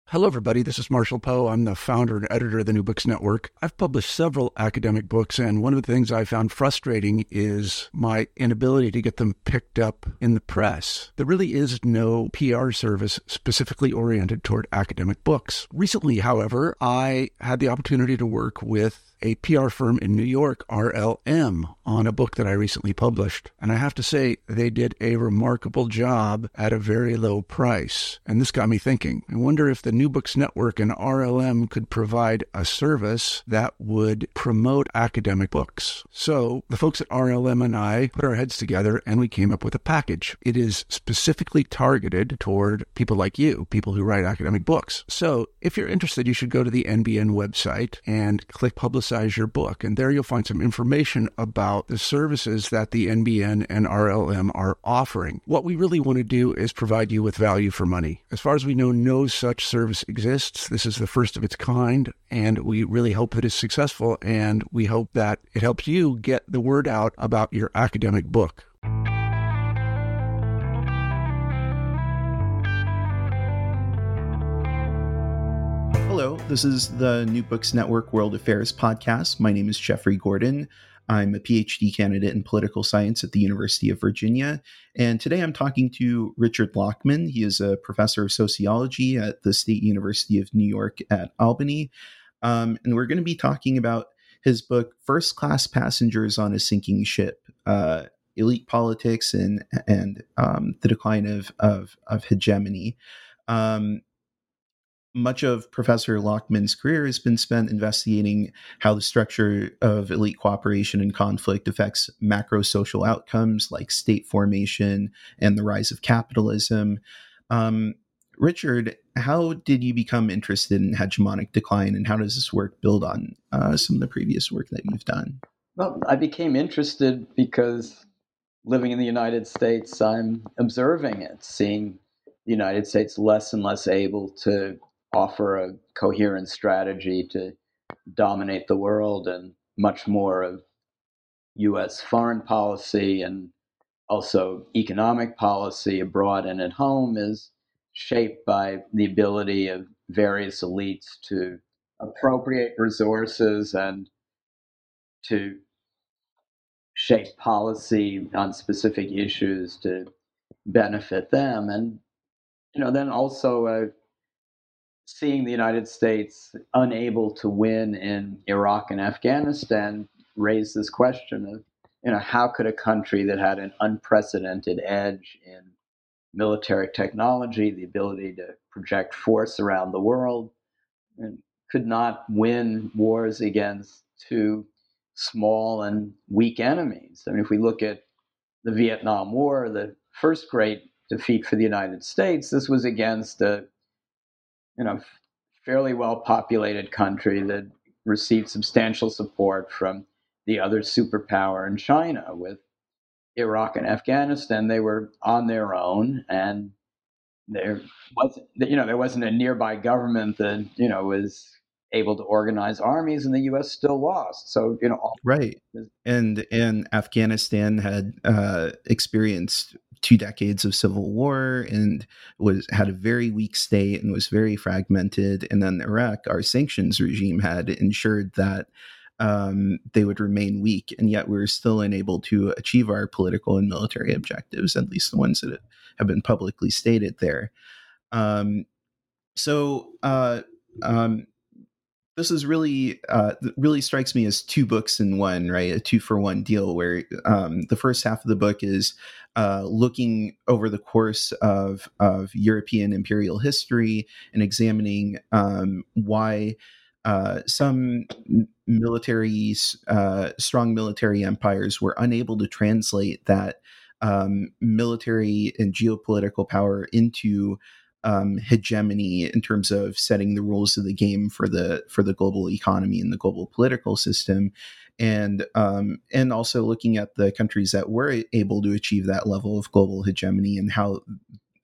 Hello, everybody. This is Marshall Poe. I'm the founder and editor of the New Books Network. I've published several academic books, and one of the things I found frustrating is my inability to get them picked up in the press. There really is no PR service specifically oriented toward academic books. Recently, however, I had the opportunity to work with a PR firm in New York, RLM, on a book that I recently published. And I have to say, they did a remarkable job at a very low price. And this got me thinking. I wonder if the New Books Network and RLM could provide a service that would promote academic books. So the folks at RLM and I put our heads together and we came up with a package. It is specifically targeted toward people like you, people who write academic books. So if you're interested, you should go to the NBN website and click Publicize Your Book. And there you'll find some information about the services that the NBN and RLM are offering. What we really want to do is provide you with value for money. As far as we know, no such service exists. This is the first of its kind, and we really hope that it's successful, and we hope that it helps you get the word out about your academic book. Hello, this is the New Books Network World Affairs podcast. My name is Jeffrey Gordon. I'm a PhD candidate in political science at the University of Virginia. And today I'm talking to Richard Lockman. He is a professor of sociology at the State University of New York at Albany. And we're going to be talking about his book, First Class Passengers on a Sinking Ship, Elite Politics and the Decline of Hegemony. Much of Professor Lockman's career has been spent investigating how the structure of elite cooperation and conflict affects macro social outcomes like state formation and the rise of capitalism. Richard, how did you become interested in hegemonic decline, and how does this work build on some of the previous work that you've done? Well, I became interested because living in the United States, I'm observing it, seeing the United States less and less able to offer a coherent strategy to dominate the world, and much more of U.S. foreign policy and also economic policy abroad and at home is shaped by the ability of various elites to appropriate resources and to shape policy on specific issues to benefit them. And, then also seeing the United States unable to win in Iraq and Afghanistan raised this question of, how could a country that had an unprecedented edge in military technology, the ability to project force around the world, and could not win wars against two small and weak enemies? I mean, if we look at the Vietnam War, the first great defeat for the United States, this was against a fairly well-populated country that received substantial support from the other superpower in China. With Iraq and Afghanistan, they were on their own, and there wasn't a nearby government that was able to organize armies, and the U.S. still lost. So Right, and Afghanistan had experienced 2 decades of civil war and had a very weak state and was very fragmented. And then Iraq, our sanctions regime had ensured that they would remain weak, and yet we were still unable to achieve our political and military objectives, at least the ones that have been publicly stated there. So this is really strikes me as two books in one, right? A 2-for-1 deal, where the first half of the book is looking over the course of European imperial history and examining why some strong military empires were unable to translate that military and geopolitical power into hegemony in terms of setting the rules of the game for the global economy and the global political system, and also looking at the countries that were able to achieve that level of global hegemony and how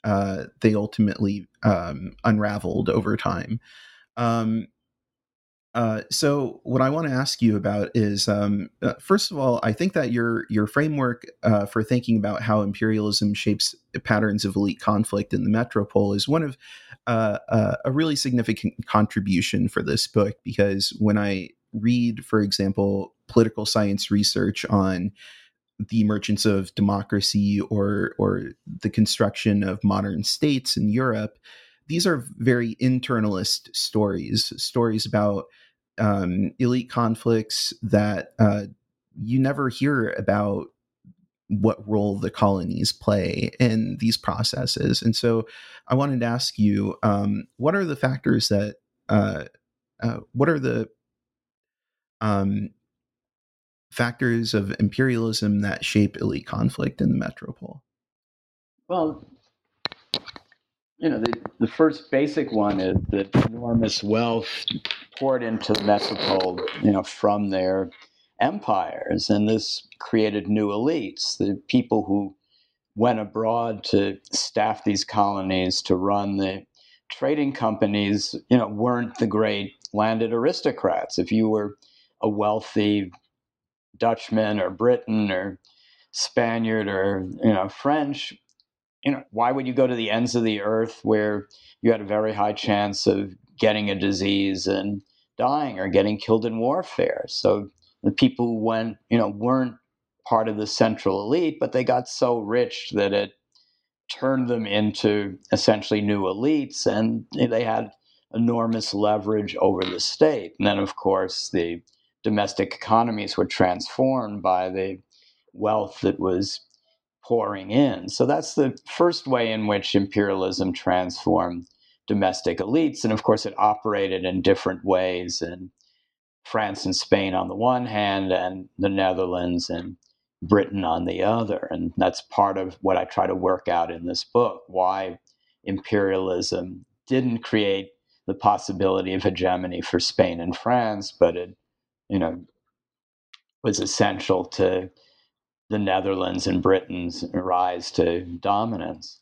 they ultimately unraveled over time. So what I want to ask you about is, first of all, I think that your framework for thinking about how imperialism shapes patterns of elite conflict in the metropole is one of a really significant contribution for this book, because when I read, for example, political science research on the emergence of democracy or the construction of modern states in Europe, these are very internalist stories about elite conflicts that you never hear about what role the colonies play in these processes. And so I wanted to ask you, what are the factors that, what are the um, factors of imperialism that shape elite conflict in the metropole? Well, the first basic one is that enormous wealth poured into the metropole, from their empires, and this created new elites, the people who went abroad to staff these colonies to run the trading companies, weren't the great landed aristocrats. If you were a wealthy Dutchman or Briton or Spaniard or French, why would you go to the ends of the earth where you had a very high chance of getting a disease and dying or getting killed in warfare? So the people who went, weren't part of the central elite, but they got so rich that it turned them into essentially new elites, and they had enormous leverage over the state. And then, of course, the domestic economies were transformed by the wealth that was pouring in. So that's the first way in which imperialism transformed domestic elites. And of course, it operated in different ways in France and Spain on the one hand, and the Netherlands and Britain on the other. And that's part of what I try to work out in this book, why imperialism didn't create the possibility of hegemony for Spain and France, but it, you know, was essential to the Netherlands and Britain's rise to dominance.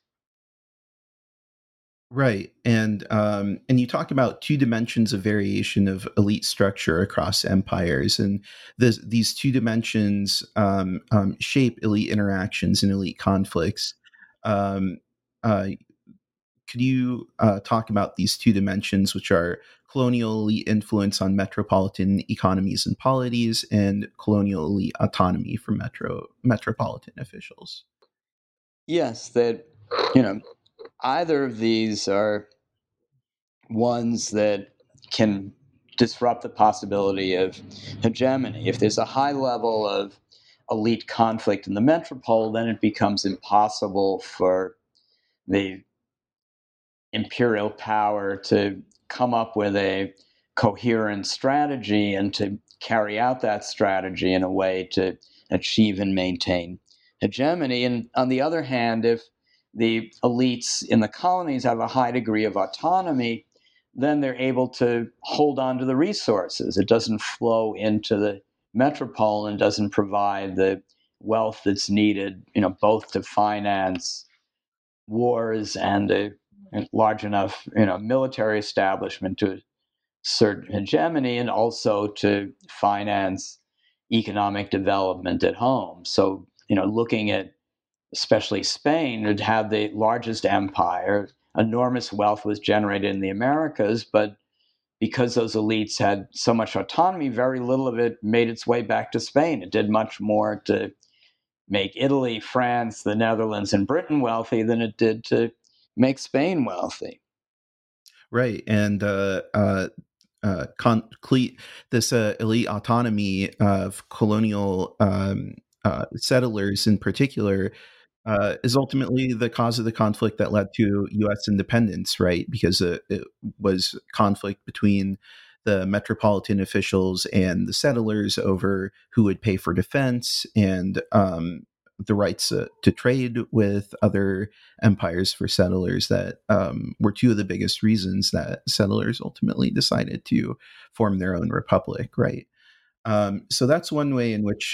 Right, and you talk about two dimensions of variation of elite structure across empires, and these two dimensions shape elite interactions and elite conflicts. Um, uh, could you talk about these two dimensions, which are colonial elite influence on metropolitan economies and polities, and colonial elite autonomy for metropolitan officials? Yes, that, you know, either of these are ones that can disrupt the possibility of hegemony. If there's a high level of elite conflict in the metropole, then it becomes impossible for the imperial power to come up with a coherent strategy and to carry out that strategy in a way to achieve and maintain hegemony. And on the other hand, if the elites in the colonies have a high degree of autonomy, then they're able to hold on to the resources. It doesn't flow into the metropole and doesn't provide the wealth that's needed, both to finance wars and a large enough, military establishment to assert hegemony, and also to finance economic development at home. So, looking at especially Spain, it had the largest empire. Enormous wealth was generated in the Americas, but because those elites had so much autonomy, very little of it made its way back to Spain. It did much more to make Italy, France, the Netherlands, and Britain wealthy than it did to make Spain wealthy. Right, and this elite autonomy of colonial settlers in particular is ultimately the cause of the conflict that led to U.S. independence, right? Because it was conflict between the metropolitan officials and the settlers over who would pay for defense and the rights to trade with other empires for settlers that were two of the biggest reasons that settlers ultimately decided to form their own republic, right? So that's one way in which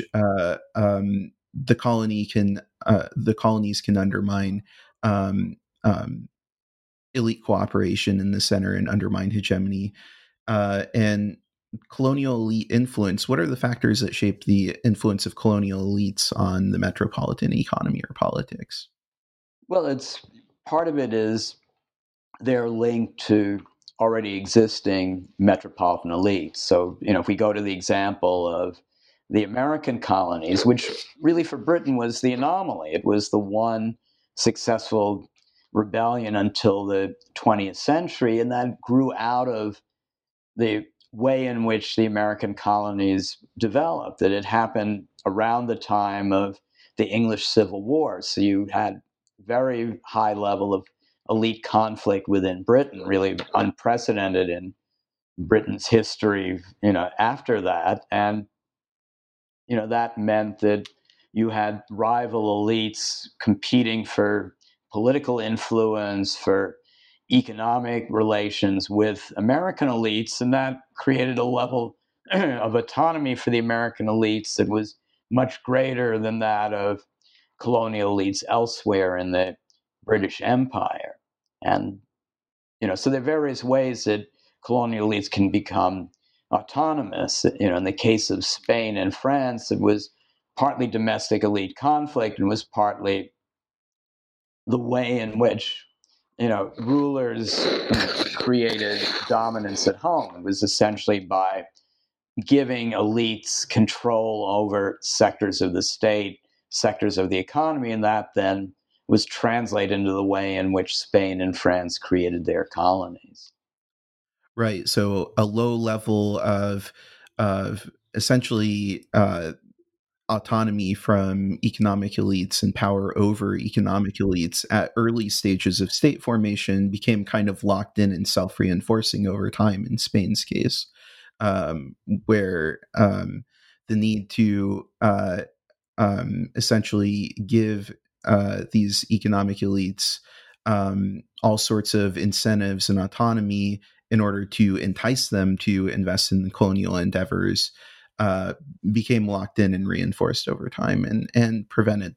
the colonies can undermine um, um, elite cooperation in the center and undermine hegemony. And colonial elite influence, what are the factors that shape the influence of colonial elites on the metropolitan economy or politics? Well, it's part of it is they're linked to already existing metropolitan elites. So, if we go to the example of the American colonies, which really for Britain was the anomaly, it was the one successful rebellion until the 20th century, and that grew out of the way in which the American colonies developed, that it happened around the time of the English Civil War. So you had very high level of elite conflict within Britain, really unprecedented in Britain's history, after that. And, that meant that you had rival elites competing for political influence, for economic relations with American elites, and that created a level of autonomy for the American elites that was much greater than that of colonial elites elsewhere in the British Empire. And so there are various ways that colonial elites can become autonomous. In the case of Spain and France, it was partly domestic elite conflict and was partly the way in which rulers created dominance at home. It was essentially by giving elites control over sectors of the state, sectors of the economy, and that then was translated into the way in which Spain and France created their colonies. Right. So a low level of essentially autonomy from economic elites and power over economic elites at early stages of state formation became kind of locked in and self-reinforcing over time in Spain's case, where the need to essentially give these economic elites all sorts of incentives and autonomy in order to entice them to invest in colonial endeavors uh, became locked in and reinforced over time, and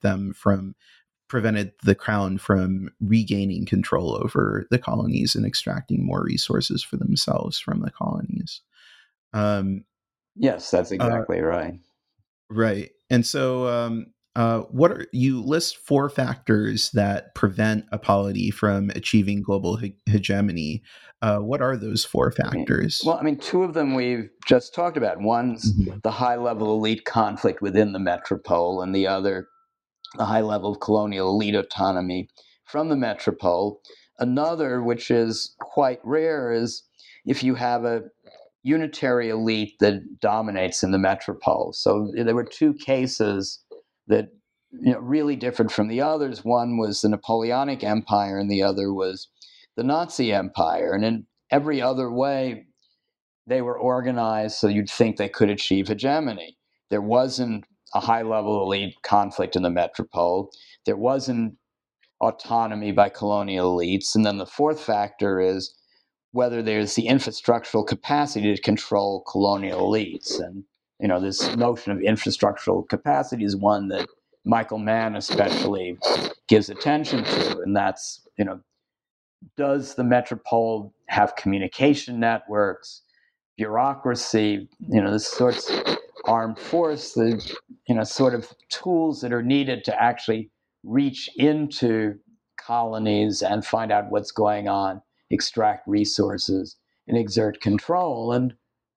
prevented the crown from regaining control over the colonies and extracting more resources for themselves from the colonies. Um, Yes, that's uh, exactly right. right. And so, what are you list four factors that prevent a polity from achieving global hegemony? What are those four factors? Two of them we've just talked about. One's Mhm. the high level elite conflict within the metropole, and the other, the high level of colonial elite autonomy from the metropole. Another, which is quite rare, is if you have a unitary elite that dominates in the metropole. So there were two cases that really differed from the others. One was the Napoleonic Empire, and the other was the Nazi Empire. And in every other way, they were organized so you'd think they could achieve hegemony. There wasn't a high level elite conflict in the metropole. There wasn't autonomy by colonial elites. And then the fourth factor is whether there's the infrastructural capacity to control colonial elites. And, this notion of infrastructural capacity is one that Michael Mann especially gives attention to. And that's, does the metropole have communication networks, bureaucracy, the sorts of armed force, the, sort of tools that are needed to actually reach into colonies and find out what's going on, extract resources, and exert control. And,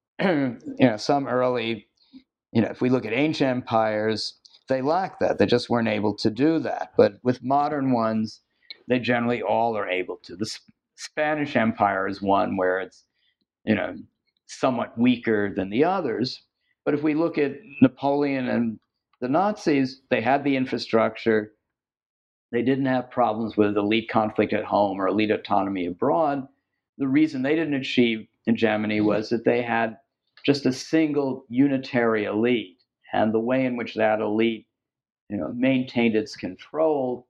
some early, if we look at ancient empires, they lack that. They just weren't able to do that. But with modern ones, they generally all are able to. The Spanish Empire is one where it's, you know, somewhat weaker than the others. But if we look at Napoleon and the Nazis, they had the infrastructure. They didn't have problems with elite conflict at home or elite autonomy abroad. The reason they didn't achieve hegemony was that they had just a single unitary elite. And the way in which that elite, maintained its control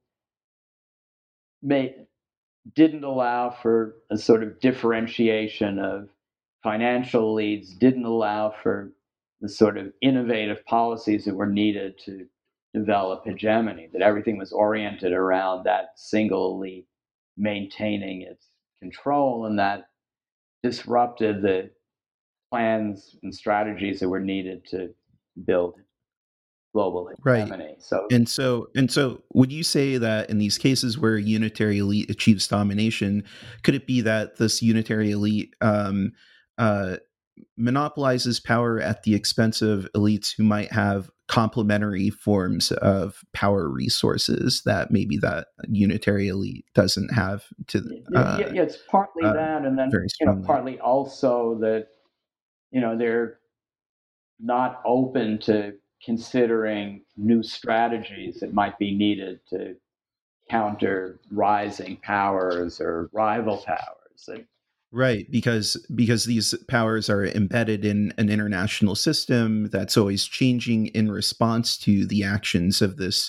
made, didn't allow for a sort of differentiation of financial elites, didn't allow for the sort of innovative policies that were needed to develop hegemony, that everything was oriented around that single elite maintaining its control, and that disrupted the plans and strategies that were needed to build global Right. hegemony. So And so would you say that in these cases where a unitary elite achieves domination, could it be that this unitary elite uh, monopolizes power at the expense of elites who might have complementary forms of power resources that maybe that unitary elite doesn't have to yeah, it's partly uh, that, and then very strongly? partly also that they're not open to considering new strategies that might be needed to counter rising powers or rival powers. Right, because these powers are embedded in an international system that's always changing in response to the actions of this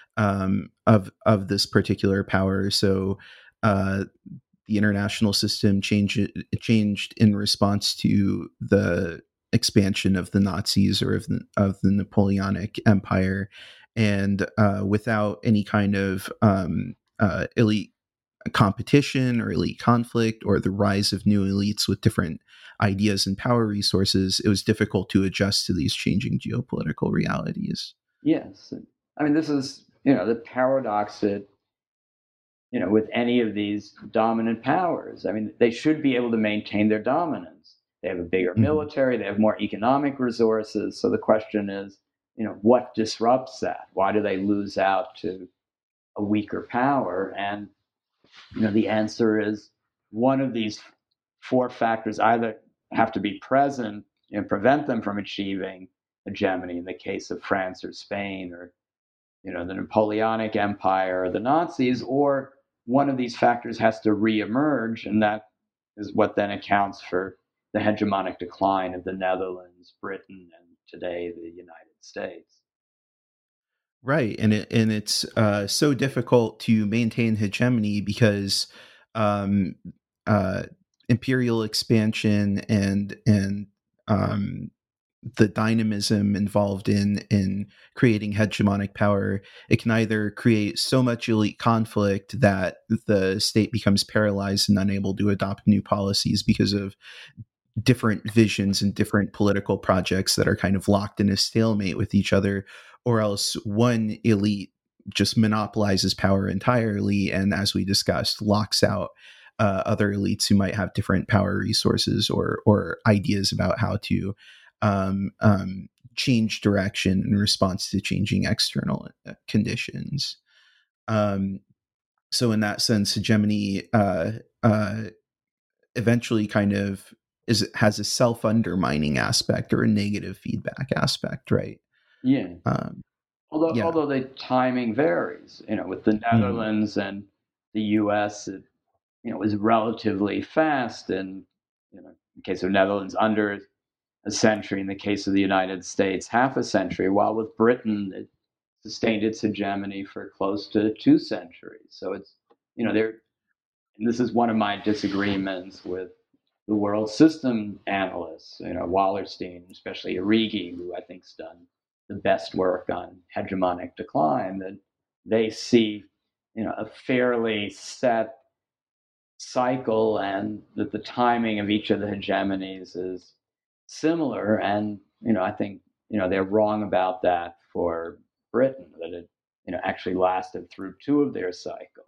of this particular power. So uh, the international system changed in response to the expansion of the Nazis or of the Napoleonic Empire, and without any kind of elite competition or elite conflict or the rise of new elites with different ideas and power resources, it was difficult to adjust to these changing geopolitical realities. Yes, I mean this is the paradox that with any of these dominant powers. I mean, they should be able to maintain their dominance. They have a bigger Mhm. military, they have more economic resources. So the question is, what disrupts that? Why do they lose out to a weaker power? And the answer is one of these four factors either have to be present and prevent them from achieving hegemony in the case of France or Spain or the Napoleonic Empire or the Nazis, or one of these factors has to reemerge, and that is what then accounts for the hegemonic decline of the Netherlands, Britain, and today the United States. Right, and it's so difficult to maintain hegemony because um, uh, imperial expansion and um, the dynamism involved in creating hegemonic power, it can either create so much elite conflict that the state becomes paralyzed and unable to adopt new policies because of different visions and different political projects that are kind of locked in a stalemate with each other, or else one elite just monopolizes power entirely and, as we discussed, locks out other elites who might have different power resources or ideas about how to change direction in response to changing external conditions. Um, so, in that sense, hegemony uh, eventually kind of has a self undermining aspect or a negative feedback aspect, right? Yeah. Um, yeah. Although the timing varies, with the Mm. Netherlands and the U.S., it was relatively fast, and in case of Netherlands, under a century. In the case of the United States, half a century. While with Britain, it sustained its hegemony for close to 2 centuries. So it's there. And this is one of my disagreements with the world system analysts, Wallerstein, especially Arrighi, who I think's done the best work on hegemonic decline, that they see, a fairly set cycle and that the timing of each of the hegemonies is similar. And, I think, they're wrong about that for Britain, that it, actually lasted through two of their cycles.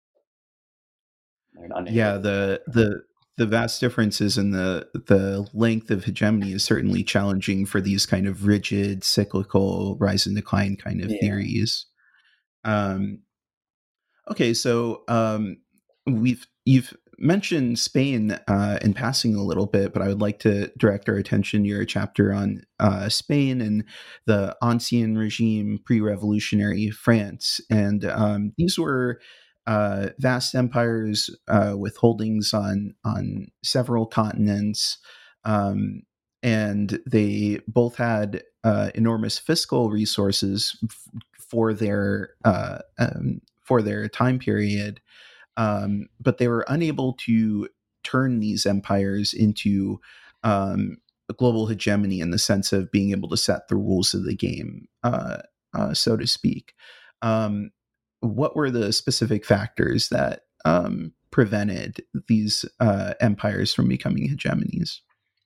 They're Yeah, unable to the vast differences in the length of hegemony is certainly challenging for these kind of rigid cyclical rise and decline kind of yeah. theories. Um, Okay, so we've you've mentioned Spain in passing a little bit, but I would like to direct our attention to your chapter on Spain and the Ancien regime, pre-revolutionary France, and these were vast empires with holdings on several continents, um, and they both had enormous fiscal resources for their for their time period, but they were unable to turn these empires into a global hegemony in the sense of being able to set the rules of the game, so to speak. Um, what were the specific factors that prevented these empires from becoming hegemonies?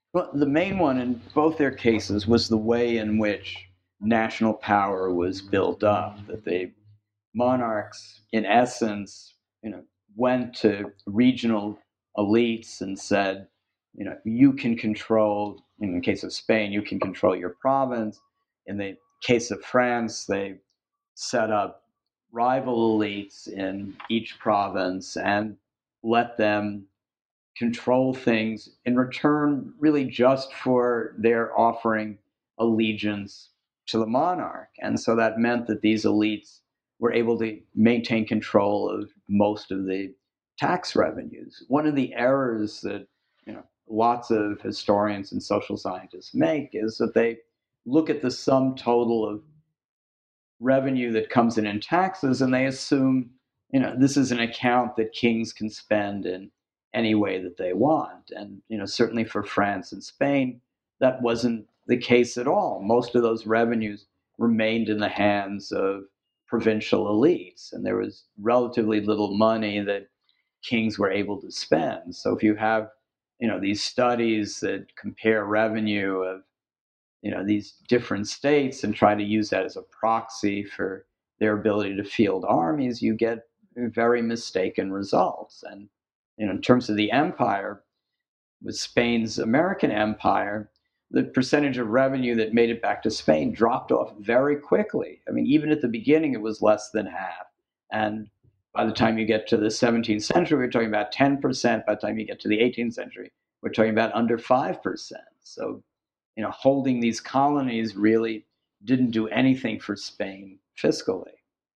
Well, the main one in both their cases was the way in which national power was built up, that the monarchs, in essence, went to regional elites and said, you can control, in the case of Spain, you can control your province. In the case of France, they set up rival elites in each province and let them control things in return, really just for their offering allegiance to the monarch. And so that meant that these elites were able to maintain control of most of the tax revenues. One of the errors that lots of historians and social scientists make is that they look at the sum total of revenue that comes in taxes, and they assume, this is an account that kings can spend in any way that they want. And, certainly for France and Spain, that wasn't the case at all. Most of those revenues remained in the hands of provincial elites, and there was relatively little money that kings were able to spend. So if you have, these studies that compare revenue of these different states and try to use that as a proxy for their ability to field armies, you get very mistaken results. And in terms of the empire, with Spain's American empire, the percentage of revenue that made it back to Spain dropped off very quickly. I mean, even at the beginning, it was less than half. And by the time you get to the 17th century, we're talking about 10%. By the time you get to the 18th century, we're talking about under 5%. So holding these colonies really didn't do anything for Spain fiscally.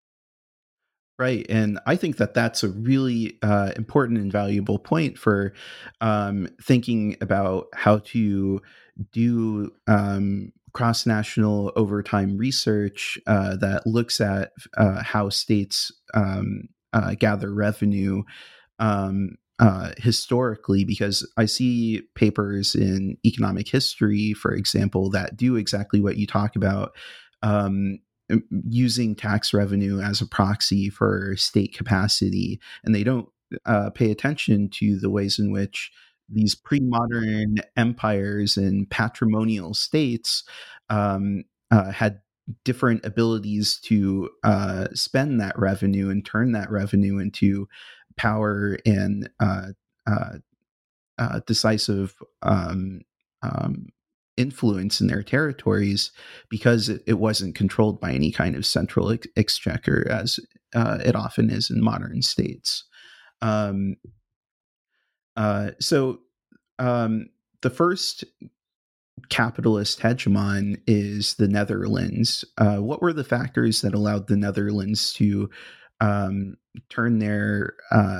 Right. And I think that that's a really important and valuable point for thinking about how to do cross national overtime research that looks at how states gather revenue historically, because I see papers in economic history, for example, that do exactly what you talk about. Using tax revenue as a proxy for state capacity, and they don't pay attention to the ways in which these pre-modern empires and patrimonial states had different abilities to spend that revenue and turn that revenue into power and decisive influence in their territories, because it wasn't controlled by any kind of central exchequer, as it often is in modern states. Um, so the first capitalist hegemon is the Netherlands. What were the factors that allowed the Netherlands to turn their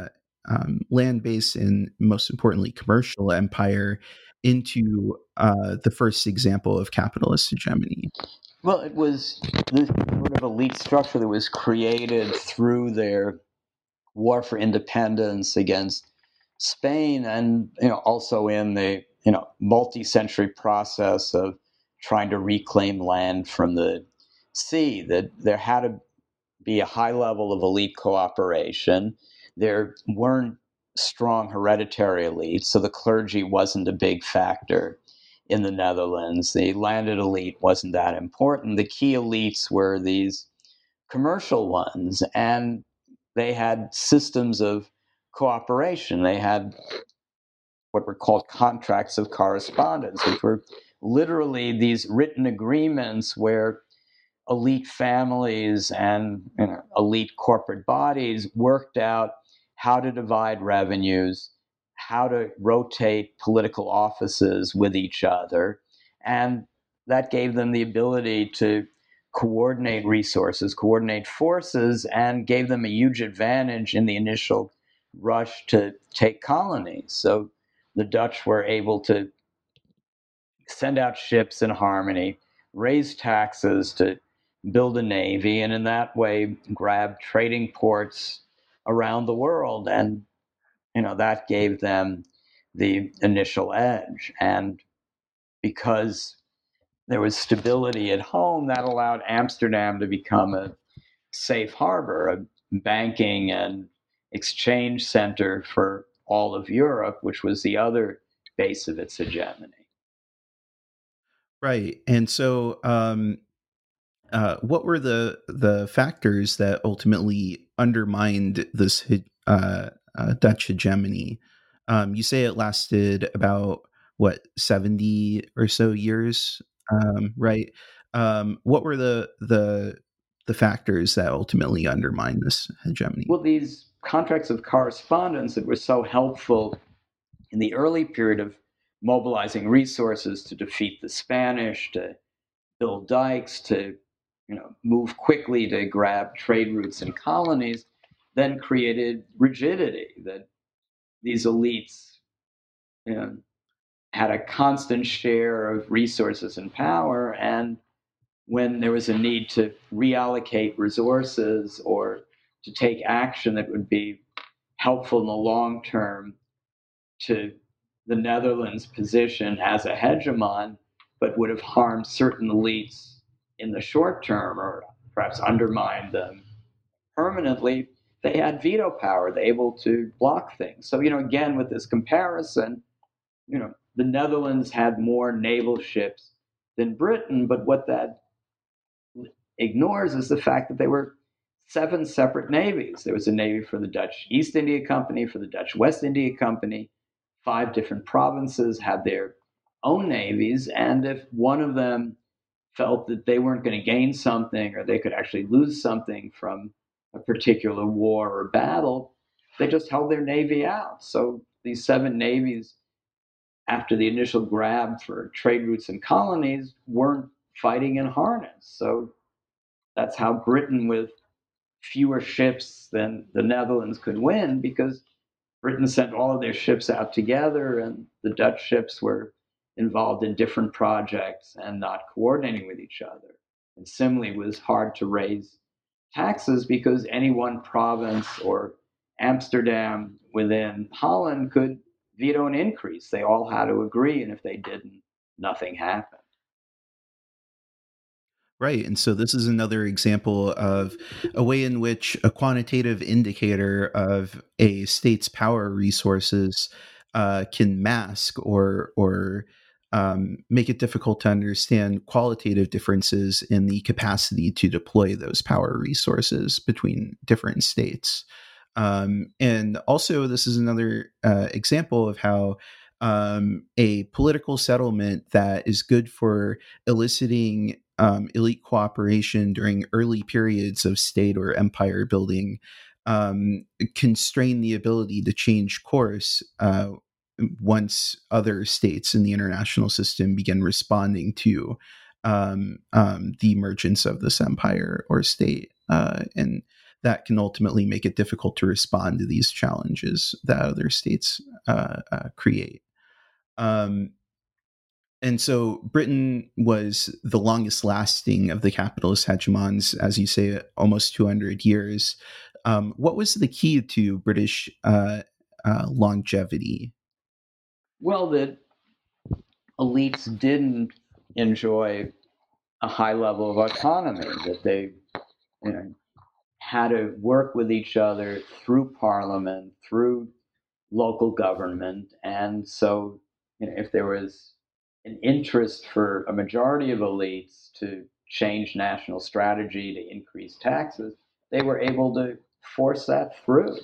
land base and, most importantly, commercial empire into the first example of capitalist hegemony? Well, it was the sort of elite structure that was created through their war for independence against Spain, and also in the multi-century process of trying to reclaim land from the sea. That there had to be a high level of elite cooperation. There weren't strong hereditary elites, so the clergy wasn't a big factor in the Netherlands. The landed elite wasn't that important. The key elites were these commercial ones, and they had systems of cooperation. They had what were called contracts of correspondence, which were literally these written agreements where elite families and elite corporate bodies worked out how to divide revenues, how to rotate political offices with each other. And that gave them the ability to coordinate resources, coordinate forces, and gave them a huge advantage in the initial rush to take colonies. So the Dutch were able to send out ships in harmony, raise taxes to build a navy, and in that way grab trading ports around the world. And that gave them the initial edge. And because there was stability at home, that allowed Amsterdam to become a safe harbor, a banking and exchange center for all of Europe, which was the other base of its hegemony. Right. And so, what were the factors that ultimately undermined this Dutch hegemony? You say it lasted about what 70 or so years, right? What were the factors that ultimately undermined this hegemony? Well, these contracts of correspondence that were so helpful in the early period of mobilizing resources to defeat the Spanish, to build dikes, to move quickly to grab trade routes and colonies, then created rigidity that these elites you know, had a constant share of resources and power. And when there was a need to reallocate resources or to take action that would be helpful in the long term to the Netherlands' position as a hegemon, but would have harmed certain elites in the short term or perhaps undermined them permanently, they had veto power. They able to block things. So, again, with this comparison, the Netherlands had more naval ships than Britain, but what that ignores is the fact that there were 7 separate navies. There was a navy for the Dutch East India Company, for the Dutch West India Company. 5 different provinces had their own navies, and if one of them felt that they weren't going to gain something or they could actually lose something from a particular war or battle, they just held their navy out. So these 7 navies, after the initial grab for trade routes and colonies, weren't fighting in harness. So that's how Britain, with fewer ships than the Netherlands, could win, because Britain sent all of their ships out together, and the Dutch ships were involved in different projects and not coordinating with each other. And similarly, it was hard to raise taxes because any one province or Amsterdam within Holland could veto an increase. They all had to agree, and if they didn't, nothing happened. Right. And so this is another example of a way in which a quantitative indicator of a state's power resources can mask or make it difficult to understand qualitative differences in the capacity to deploy those power resources between different states. And also, this is another example of how a political settlement that is good for eliciting elite cooperation during early periods of state or empire building constrain the ability to change course once other states in the international system begin responding to the emergence of this empire or state. And that can ultimately make it difficult to respond to these challenges that other states create. Um, and so Britain was the longest lasting of the capitalist hegemons, as you say, almost 200 years. What was the key to British longevity? Well, the elites didn't enjoy a high level of autonomy, that they you know, had to work with each other through parliament, through local government. And so, if there was an interest for a majority of elites to change national strategy to increase taxes, they were able to force that through.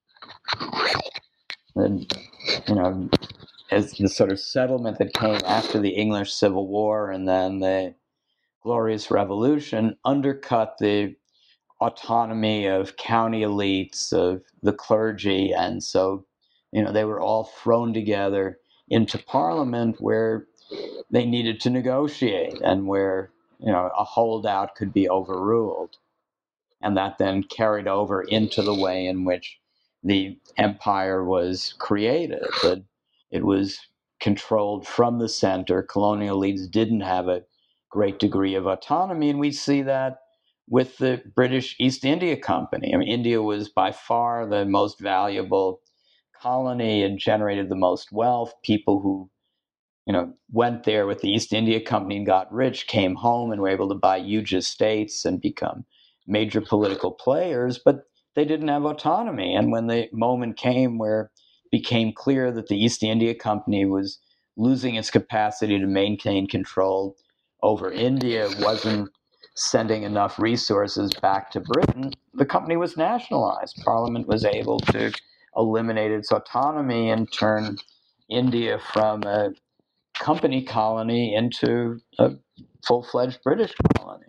And, as the sort of settlement that came after the English Civil War and then the Glorious Revolution undercut the autonomy of county elites, of the clergy. And so, they were all thrown together into Parliament where they needed to negotiate and where, a holdout could be overruled. And that then carried over into the way in which the empire was created, that it was controlled from the center. Colonial elites didn't have a great degree of autonomy, and we see that with the British East India Company. I mean, India was by far the most valuable colony and generated the most wealth. People who went there with the East India Company and got rich, came home and were able to buy huge estates and become major political players, but they didn't have autonomy. And when the moment came where it became clear that the East India Company was losing its capacity to maintain control over India wasn't sending enough resources back to Britain, the company was nationalized. Parliament was able to eliminate its autonomy and turn India from a company colony into a full-fledged British colony.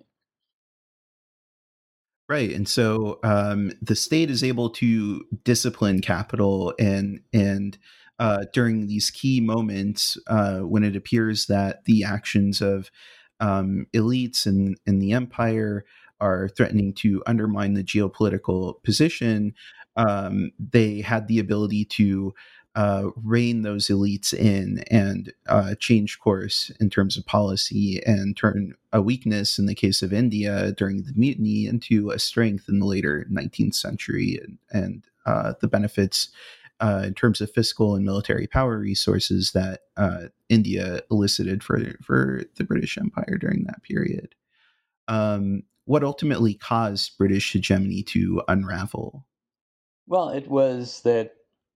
Right, and so the state is able to discipline capital, and during these key moments when it appears that the actions of elites in the empire are threatening to undermine the geopolitical position, they had the ability to rein those elites in and change course in terms of policy and turn a weakness in the case of India during the mutiny into a strength in the later 19th century, and the benefits in terms of fiscal and military power resources that India elicited for the British Empire during that period. What ultimately caused British hegemony to unravel? Well, it was that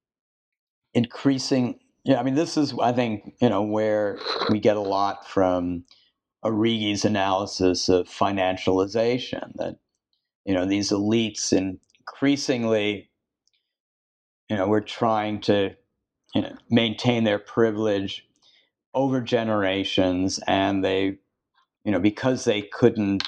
increasing. Yeah, I mean, this is, I think, where we get a lot from Arrighi's analysis of financialization. That these elites increasingly, were trying to maintain their privilege over generations, and they, because they couldn't,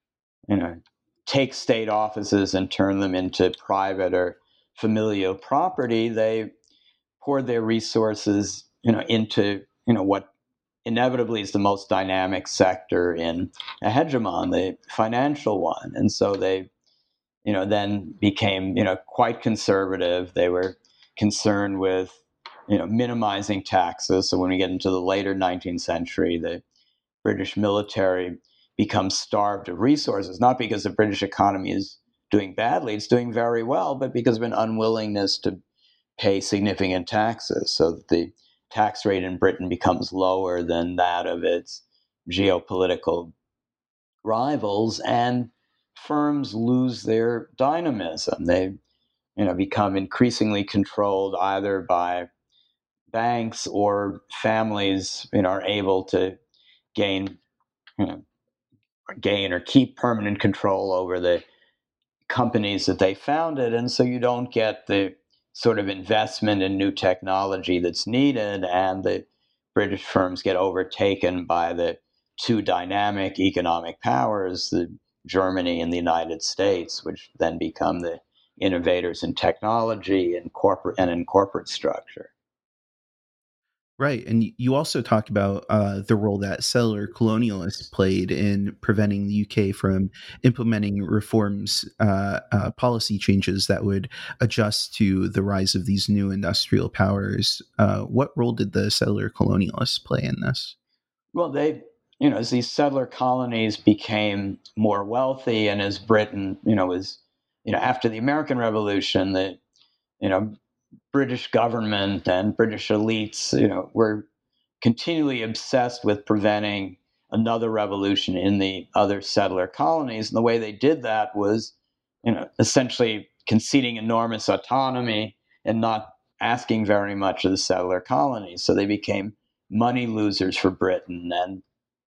take state offices and turn them into private or familial property, they poured their resources, into, what inevitably is the most dynamic sector in a hegemon, the financial one. And so they, then became, quite conservative. They were concerned with, minimizing taxes. So when we get into the later 19th century, the British military becomes starved of resources, not because the British economy is doing badly, it's doing very well, but because of an unwillingness to pay significant taxes, so that the tax rate in Britain becomes lower than that of its geopolitical rivals, and firms lose their dynamism. They, become increasingly controlled either by banks, or families, are able to gain, you know, gain or keep permanent control over the companies that they founded. And so you don't get the sort of investment in new technology that's needed, and the British firms get overtaken by the two dynamic economic powers, the Germany and the United States, which then become the innovators in technology and in corporate structure. Right. And you also talk about the role that settler colonialists played in preventing the UK from implementing reforms, policy changes that would adjust to the rise of these new industrial powers. What role did the settler colonialists play in this? Well, they, as these settler colonies became more wealthy, and as Britain, was, after the American Revolution, the, you know, British government and British elites, were continually obsessed with preventing another revolution in the other settler colonies. And the way they did that was, essentially conceding enormous autonomy and not asking very much of the settler colonies. So they became money losers for Britain. And,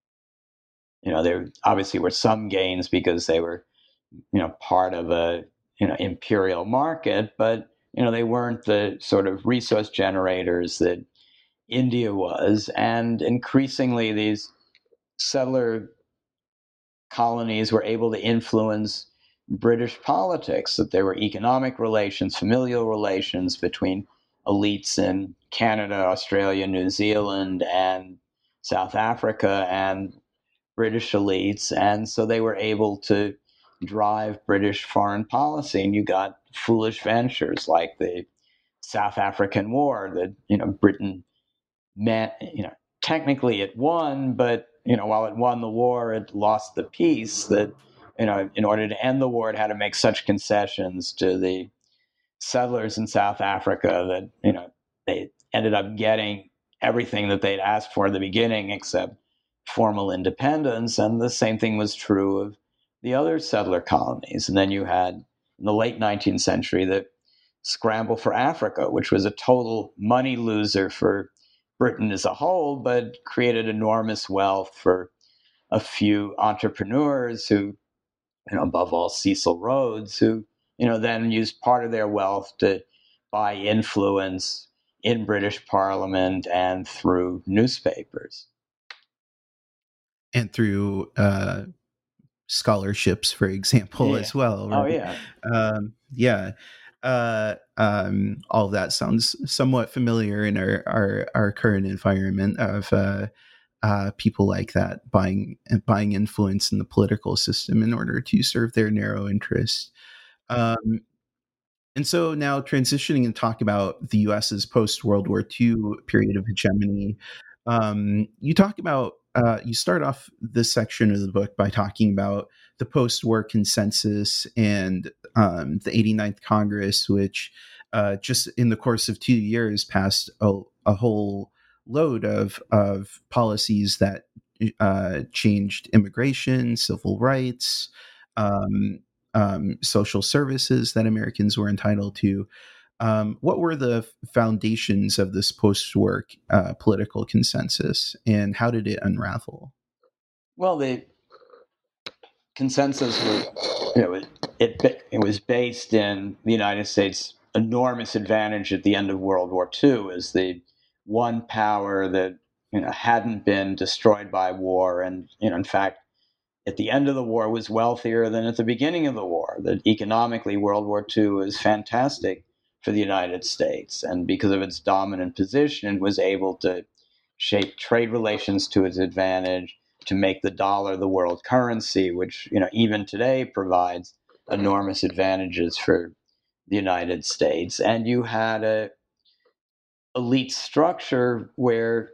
there obviously were some gains because they were, part of a, imperial market, but, they weren't the sort of resource generators that India was. And increasingly, these settler colonies were able to influence British politics, that there were economic relations, familial relations between elites in Canada, Australia, New Zealand, and South Africa, and British elites. And so they were able to drive British foreign policy. And you got foolish ventures like the South African War that, Britain meant, technically it won, but, while it won the war, it lost the peace. That, in order to end the war, it had to make such concessions to the settlers in South Africa that, they ended up getting everything that they'd asked for in the beginning except formal independence. And the same thing was true of the other settler colonies. And then you had, in the late 19th century, the scramble for Africa, which was a total money loser for Britain as a whole, but created enormous wealth for a few entrepreneurs who, above all Cecil Rhodes, who, then used part of their wealth to buy influence in British Parliament and through newspapers. And through scholarships, for example, as well. Right? Oh, yeah. Yeah. All of that sounds somewhat familiar in our current environment of people like that buying influence in the political system in order to serve their narrow interests. And so now transitioning and talk about the U.S.'s post-World War II period of hegemony, you talk about, you start off this section of the book by talking about the post-war consensus and the 89th Congress, which just in the course of 2 years passed a whole load of policies that changed immigration, civil rights, social services that Americans were entitled to. What were the foundations of this post-war political consensus, and how did it unravel? Well, the consensus was, it was based in the United States' enormous advantage at the end of World War II as the one power that hadn't been destroyed by war, and in fact, at the end of the war was wealthier than at the beginning of the war. That economically, World War II was fantastic for the United States, and because of its dominant position, it was able to shape trade relations to its advantage, to make the dollar the world currency, which even today provides enormous advantages for the United States. And you had a elite structure where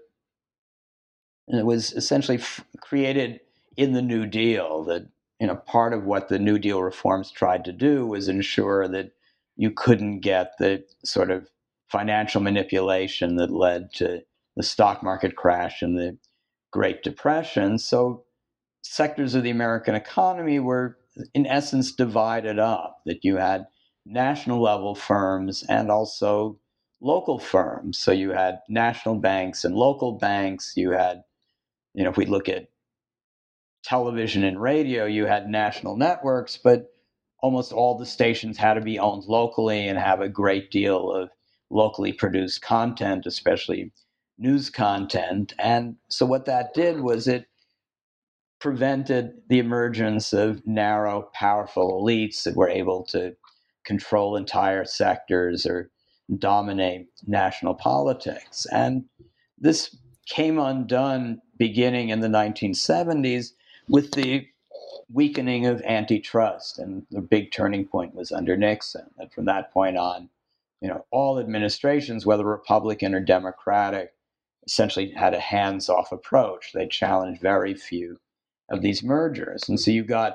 it was essentially created in the New Deal. That part of what the New Deal reforms tried to do was ensure that you couldn't get the sort of financial manipulation that led to the stock market crash and the Great Depression. So sectors of the American economy were, in essence, divided up. That you had national level firms and also local firms. So you had national banks and local banks. You had, if we look at television and radio, you had national networks, but almost all the stations had to be owned locally and have a great deal of locally produced content, especially news content. And so what that did was it prevented the emergence of narrow, powerful elites that were able to control entire sectors or dominate national politics. And this came undone beginning in the 1970s with the weakening of antitrust. And the big turning point was under Nixon. And from that point on, all administrations, whether Republican or Democratic, essentially had a hands-off approach. They challenged very few of these mergers. And so you got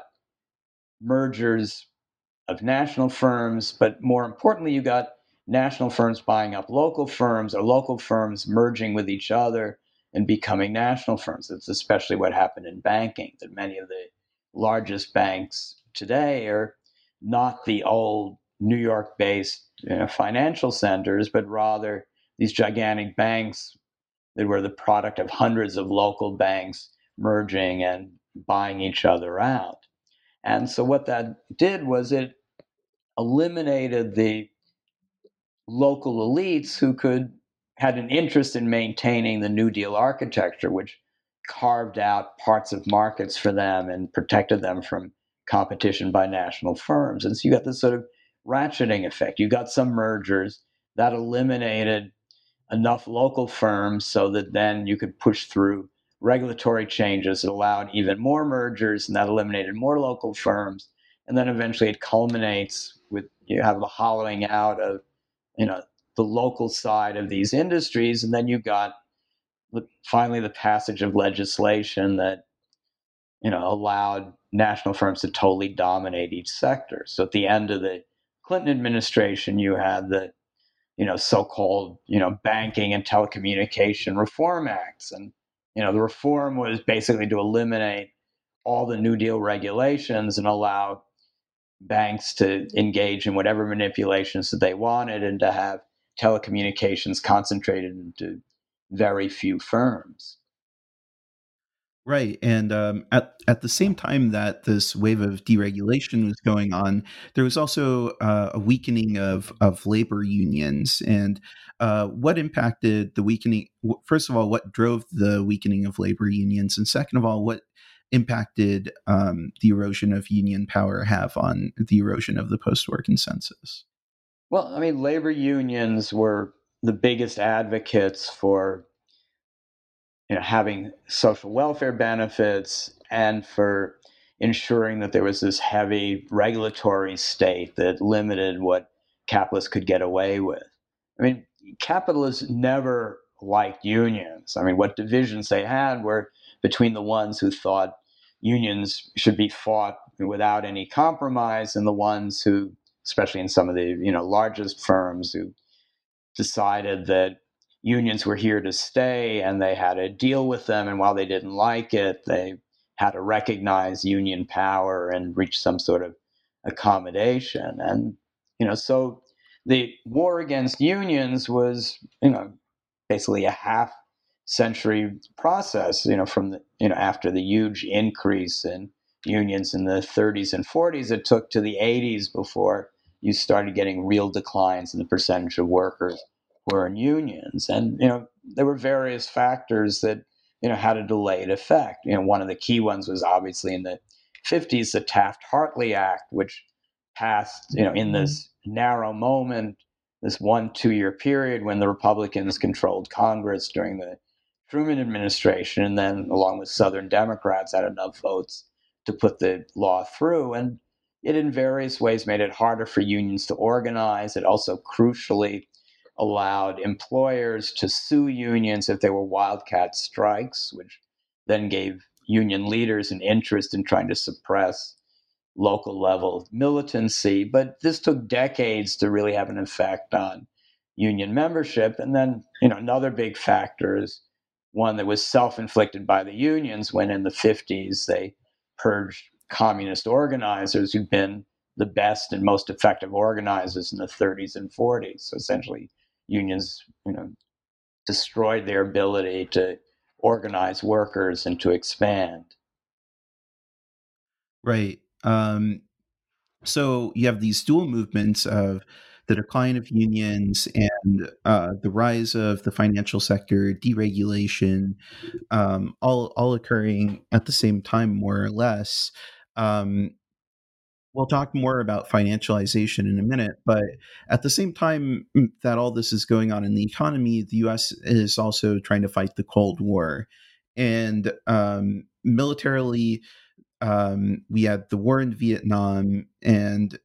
mergers of national firms, but more importantly, you got national firms buying up local firms or local firms merging with each other and becoming national firms. It's especially what happened in banking, that many of the largest banks today are not the old New York-based financial centers, but rather these gigantic banks that were the product of hundreds of local banks merging and buying each other out. And so what that did was it eliminated the local elites who had an interest in maintaining the New Deal architecture, which carved out parts of markets for them and protected them from competition by national firms. And so you got this sort of ratcheting effect. You got some mergers that eliminated enough local firms so that then you could push through regulatory changes that allowed even more mergers, and that eliminated more local firms. And then eventually it culminates with you have the hollowing out of the local side of these industries, and then you got finally the passage of legislation that allowed national firms to totally dominate each sector. So at the end of the Clinton administration, you had the so-called, banking and telecommunication reform acts. And, the reform was basically to eliminate all the New Deal regulations and allow banks to engage in whatever manipulations that they wanted and to have telecommunications concentrated into very few firms. Right. And at the same time that this wave of deregulation was going on, there was also a weakening of labor unions. And what impacted the weakening? First of all, what drove the weakening of labor unions? And second of all, what impacted the erosion of union power have on the erosion of the post war consensus? Well, I mean, labor unions were the biggest advocates for having social welfare benefits and for ensuring that there was this heavy regulatory state that limited what capitalists could get away with. I mean, capitalists never liked unions. I mean, what divisions they had were between the ones who thought unions should be fought without any compromise and the ones who, especially in some of the largest firms, who decided that unions were here to stay and they had to deal with them. And while they didn't like it, they had to recognize union power and reach some sort of accommodation. And, so the war against unions was, basically a half century process, from the, after the huge increase in unions in the 30s and 40s, it took to the 80s before you started getting real declines in the percentage of workers who were in unions. And, there were various factors that, had a delayed effect. One of the key ones was obviously in the 50s, the Taft-Hartley Act, which passed, in this narrow moment, this 1-2 year period when the Republicans controlled Congress during the Truman administration, and then along with Southern Democrats had enough votes to put the law through. And it in various ways made it harder for unions to organize. It also crucially allowed employers to sue unions if they were wildcat strikes, which then gave union leaders an interest in trying to suppress local level militancy. But this took decades to really have an effect on union membership. And then, another big factor is one that was self-inflicted by the unions when in the 50s they purged communist organizers who'd been the best and most effective organizers in the 30s and 40s. So essentially, unions, destroyed their ability to organize workers and to expand. Right. So you have these dual movements of the decline of unions and the rise of the financial sector, deregulation, all occurring at the same time, more or less. Um, we'll talk more about financialization in a minute, but at the same time that all this is going on in the economy, the U.S. is also trying to fight the Cold War, and militarily we had the war in Vietnam, and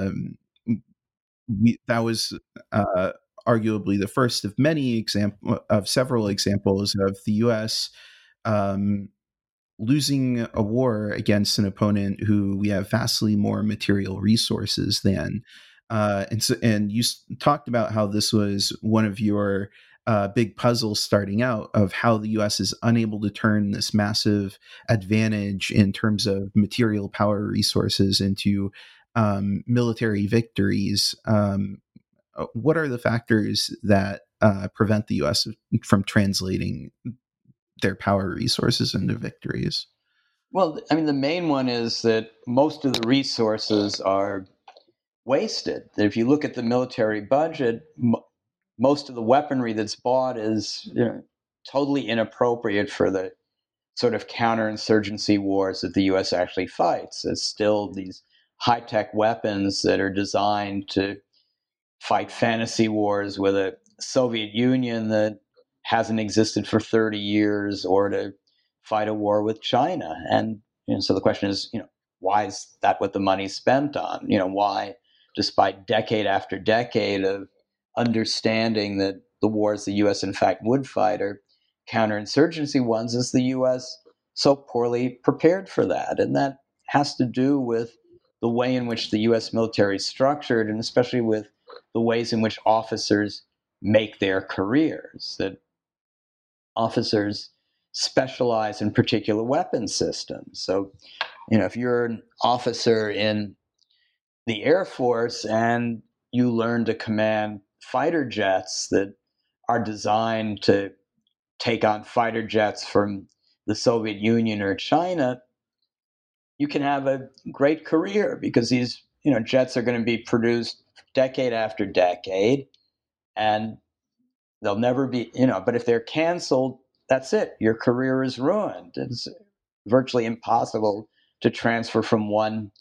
that was arguably the first of several examples of the U.S. Um, losing a war against an opponent who we have vastly more material resources than. And you talked about how this was one of your big puzzles starting out, of how the U.S. is unable to turn this massive advantage in terms of material power resources into military victories. What are the factors that prevent the U.S. from translating their power resources into victories? Well, I mean, the main one is that most of the resources are wasted. If you look at the military budget, most of the weaponry that's bought is totally inappropriate for the sort of counterinsurgency wars that the U.S. actually fights. It's still these high-tech weapons that are designed to fight fantasy wars with a Soviet Union that hasn't existed for 30 years, or to fight a war with China. And so the question is, why is that what the money's spent on? Why, despite decade after decade of understanding that the wars the U.S. in fact would fight are counterinsurgency ones, is the U.S. so poorly prepared for that? And that has to do with the way in which the U.S. military is structured, and especially with the ways in which officers make their careers. That officers specialize in particular weapon systems. So, if you're an officer in the Air Force and you learn to command fighter jets that are designed to take on fighter jets from the Soviet Union or China, you can have a great career because these jets are going to be produced decade after decade, and they'll never be, but if they're canceled, that's it. Your career is ruined. It's virtually impossible to transfer from one,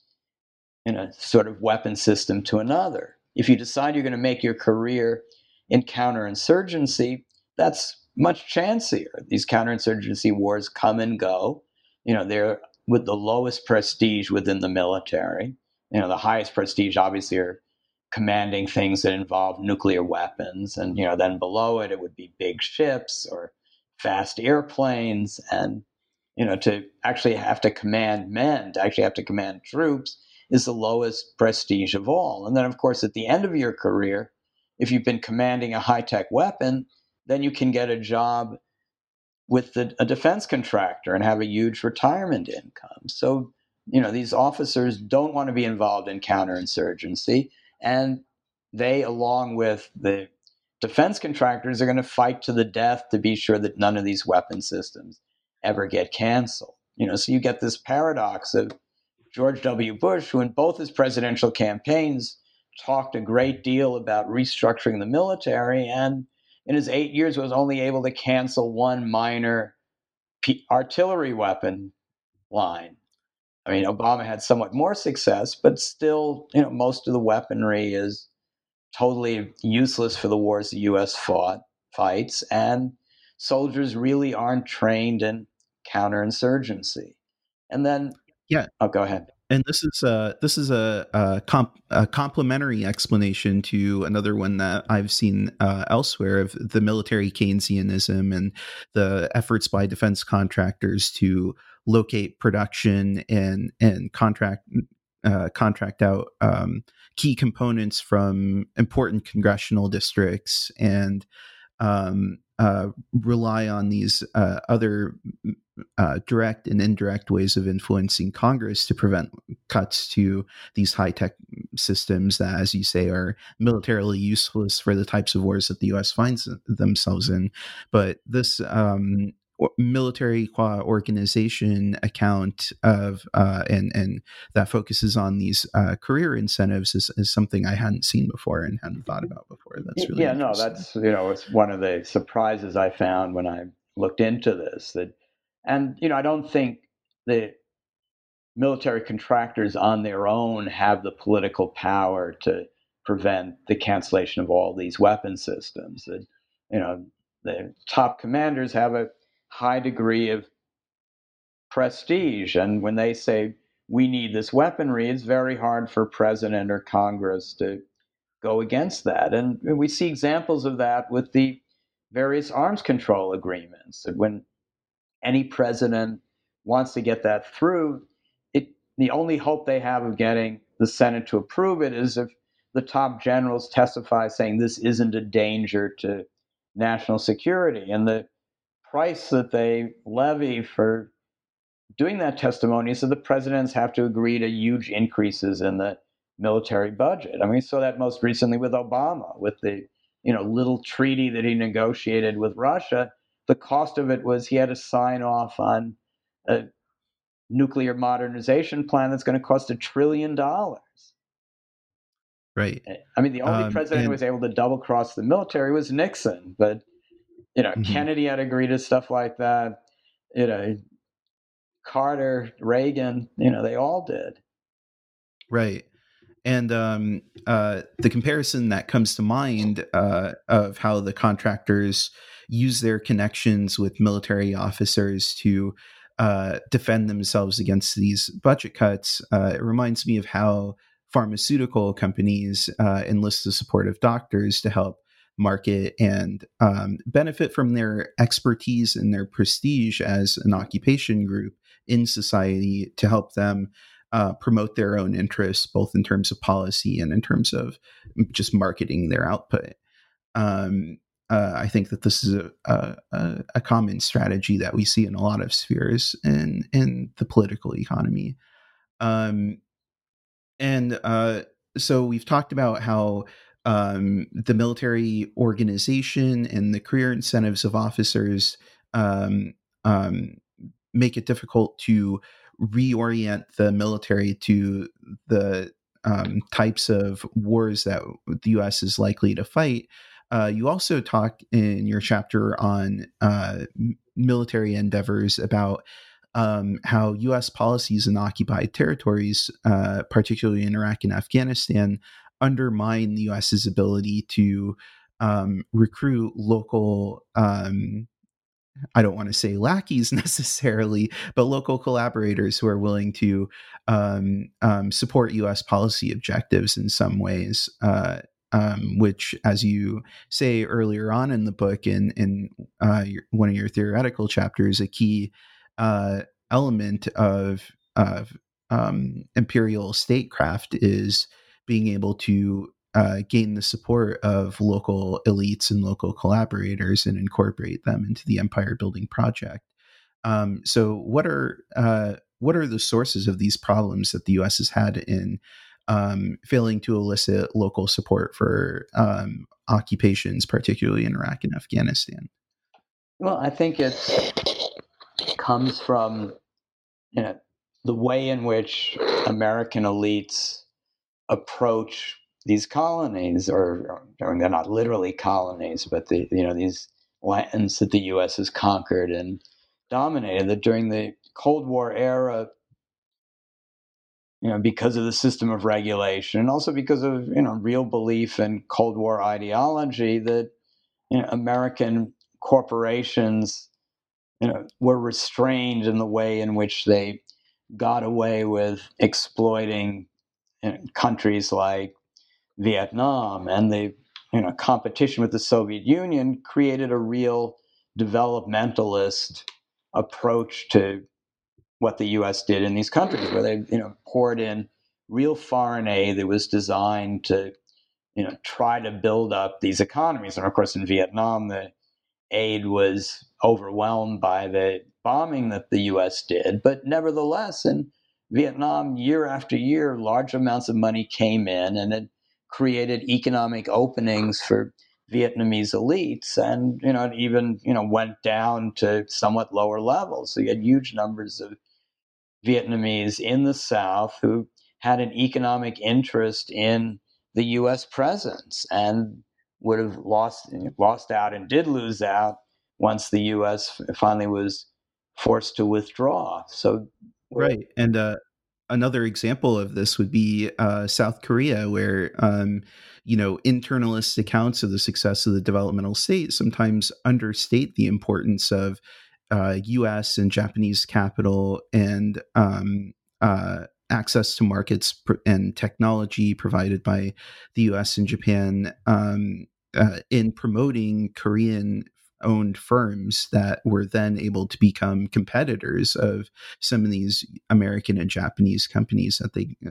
sort of weapon system to another. If you decide you're going to make your career in counterinsurgency, that's much chancier. These counterinsurgency wars come and go. They're with the lowest prestige within the military. The highest prestige obviously are commanding things that involve nuclear weapons, and then below it would be big ships or fast airplanes, and to actually have to command men, to actually have to command troops, is the lowest prestige of all. And then, of course, at the end of your career, if you've been commanding a high-tech weapon, then you can get a job with a defense contractor and have a huge retirement income. So, these officers don't want to be involved in counterinsurgency, and they, along with the defense contractors, are going to fight to the death to be sure that none of these weapon systems ever get canceled. So you get this paradox of George W. Bush, who in both his presidential campaigns talked a great deal about restructuring the military, and in his 8 years was only able to cancel one minor artillery weapon line. I mean, Obama had somewhat more success, but still, most of the weaponry is totally useless for the wars the U.S. fights, and soldiers really aren't trained in counterinsurgency. And then, Yeah. oh, go ahead. And this is a complementary explanation to another one that I've seen elsewhere of the military Keynesianism and the efforts by defense contractors to locate production and contract out key components from important congressional districts, and rely on these other direct and indirect ways of influencing Congress to prevent cuts to these high-tech systems that, as you say, are militarily useless for the types of wars that the U.S. finds themselves in. But this military qua organization account of and that focuses on these career incentives is something I hadn't seen before and hadn't thought about before. That's really that's it's one of the surprises I found when I looked into this. And I don't think the military contractors on their own have the political power to prevent the cancellation of all these weapon systems. That the top commanders have a high degree of prestige, and when they say we need this weaponry, it's very hard for president or Congress to go against that. And we see examples of that with the various arms control agreements. That when any president wants to get that through, the only hope they have of getting the Senate to approve it is if the top generals testify saying this isn't a danger to national security. And the price that they levy for doing that testimony is that the presidents have to agree to huge increases in the military budget. I mean, we saw that most recently with Obama, with the little treaty that he negotiated with Russia. The cost of it was he had to sign off on a nuclear modernization plan that's going to cost $1 trillion. Right. I mean, the only president who was able to double cross the military was Nixon, but Kennedy had agreed to stuff like that. Carter, Reagan, they all did. Right. And the comparison that comes to mind of how the contractors use their connections with military officers to defend themselves against these budget cuts, it reminds me of how pharmaceutical companies enlist the support of doctors to help market and benefit from their expertise and their prestige as an occupation group in society to help them promote their own interests, both in terms of policy and in terms of just marketing their output. I think that this is a common strategy that we see in a lot of spheres in the political economy. So we've talked about how the military organization and the career incentives of officers make it difficult to reorient the military to the types of wars that the U.S. is likely to fight. You also talk in your chapter on military endeavors about how U.S. policies in occupied territories, particularly in Iraq and Afghanistan, undermine the U.S.'s ability to recruit local, I don't want to say lackeys necessarily, but local collaborators who are willing to support U.S. policy objectives in some ways. Which, as you say earlier on in the book, in one of your theoretical chapters, a key element of imperial statecraft is being able to gain the support of local elites and local collaborators and incorporate them into the empire building project. So, what are the sources of these problems that the U.S. has had in failing to elicit local support for occupations, particularly in Iraq and Afghanistan? Well, I think it comes from the way in which American elites approach these colonies, or they're not literally colonies, but these lands that the U.S. has conquered and dominated. That during the Cold War era, because of the system of regulation, and also because of real belief in Cold War ideology, that American corporations were restrained in the way in which they got away with exploiting countries like Vietnam, and the competition with the Soviet Union created a real developmentalist approach to what the U.S. did in these countries, where they poured in real foreign aid that was designed to try to build up these economies. And of course, in Vietnam, the aid was overwhelmed by the bombing that the U.S. did. But nevertheless, in Vietnam, year after year, large amounts of money came in, and it created economic openings for Vietnamese elites. And it even went down to somewhat lower levels. So you had huge numbers of Vietnamese in the South who had an economic interest in the U.S. presence and would have lost out and did lose out once the U.S. finally was forced to withdraw. So, right. And another example of this would be South Korea, where internalist accounts of the success of the developmental state sometimes understate the importance of U.S. and Japanese capital and access to markets and technology provided by the U.S. and Japan in promoting Korean-owned firms that were then able to become competitors of some of these American and Japanese companies